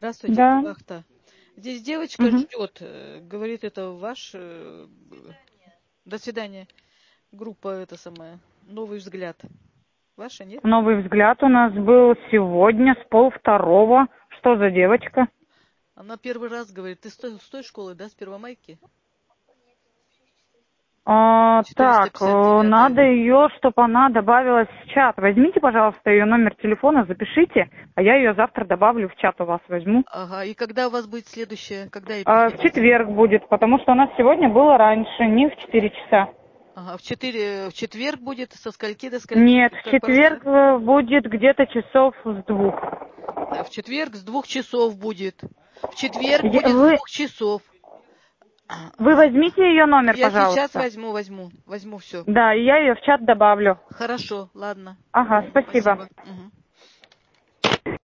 Здравствуйте, это Да. Вахта. Здесь девочка Мгм. ждет, говорит, это ваш. До свидания. Группа это самая. Новый взгляд. Ваша, нет? Новый взгляд у нас был сегодня с 1:30. Что за девочка? Она первый раз говорит, ты с той школы, да, с Первомайки? Так, 459. надо ее, чтобы она добавилась в чат. Возьмите, пожалуйста, ее номер телефона, запишите, а я ее завтра добавлю в чат, у вас возьму. Ага, и когда у вас будет следующее, когда ей В приходить? четверг будет, потому что у нас сегодня было раньше, не в 4 часа. Ага, в четверг будет со скольки до скольки? Нет, в Как по-разному? четверг будет где-то часов с 2. В четверг с 2 часов будет. В четверг будет с Вы, 2 часов. вы Ага. возьмите ее номер, Я сейчас пожалуйста. возьму все. Да, и я ее в чат добавлю. Хорошо, ладно. Ага, спасибо. Спасибо. Мгм.